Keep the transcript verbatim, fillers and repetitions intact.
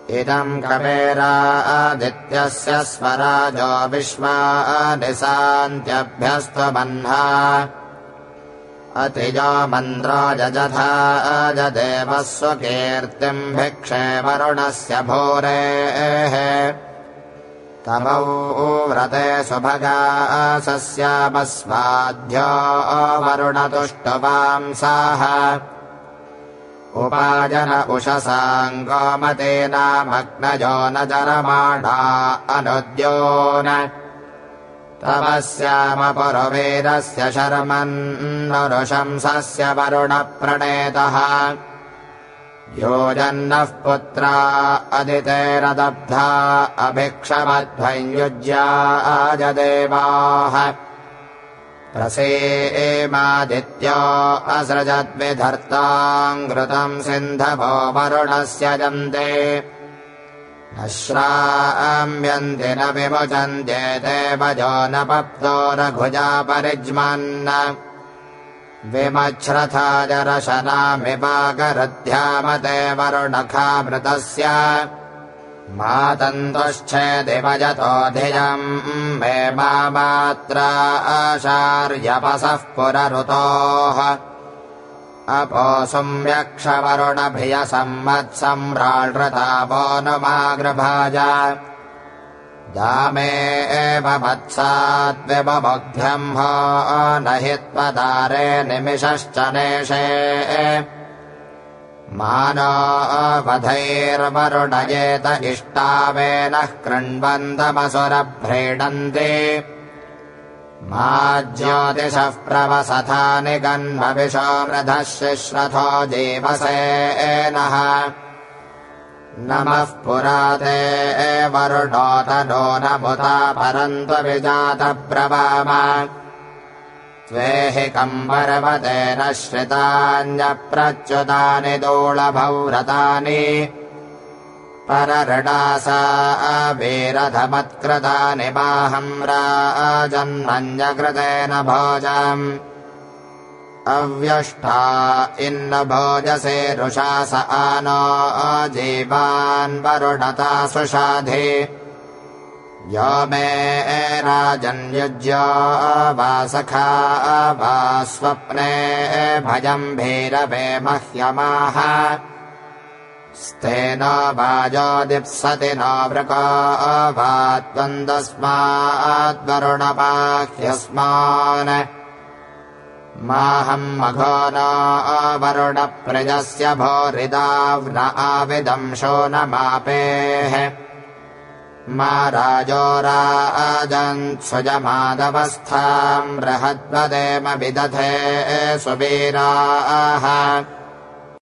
इदम् कपेरादित्यस्य स्वराजो विश्वानि सान्त्यभ्यस्त्वमह्ना अतिजो मन्द्रो जजथा अजदेवः स्वकीर्तिम् भिक्षे वरुणस्य भूरेः तमौ व्रते सुभगा सस्यामस्वाध्यो वरुणतुष्टुवांसाः उपाजन उषसाङ्गोमतेनामग्नजो न जरमाणा अनुद्योन तमस्यामपुरुवेदस्य शर्मन्नरुशंसस्य वरुणप्रणेतः योजन्नः पुत्रा अदितेरदब्धा अभिक्षमध्वञ्युज्या आजदेवाः प्रसेमादित्यो असृजद्विधर्ताङ्घृतम् सिन्धवो वरुणस्य जन्ते न श्राम्यन्ति न विमुचन्ते देवजो न पप्तो रघुजा परिज्मन् विमच्छ्रथा जरशनामिवागरध्यामते वरुणखामृतस्य मातन्तुश्चेदिवजतो धियम् मे मात्रा आशार्यपसः पुररुतोः अपोसुम्यक्षवरुणभियसम्मत्सम्राळृतावो नुमागृभाज दामे एव वत्साद्विबुध्यम् हो न हि त्वदारे निमिषश्च नेषे मानो वधैर्वरुणयेत इष्टावेनः कृण्वन्तमसुरभ्रीडन्ति मा ज्योतिषः प्रवसथा निगन्मविशो मृधः शिश्रथो जीवसेनः नमः पुराते वरुणोतनो नमुता परन्तु विजातब्रवाम त्वे हि कम्बरवतेन श्रितान्यप्रच्युतानि दोळभौरतानि पररडासा वीरधमत्कृतानि बाहम् राजन्मन्यकृतेन भोजम् अव्यष्टा इन्न भोजसे रुषास आनो जीवान् वरुणता सुषाधि यो मे राजन्युज्यो वा सखा वा स्वप्ने भजम् भीरवे मह्यमाह स्तेनो वाजो दिप्सति नो वृको वा त्वन्दस्माद्वरुणपाह्यस्मान् माहम् मघो नो वरुणप्रजस्य भोरिदाव्न आविदंशो न मापेः मा राजो राजन्सुजमादवस्थाम् बृहद्वदेम विदधे सुवीराः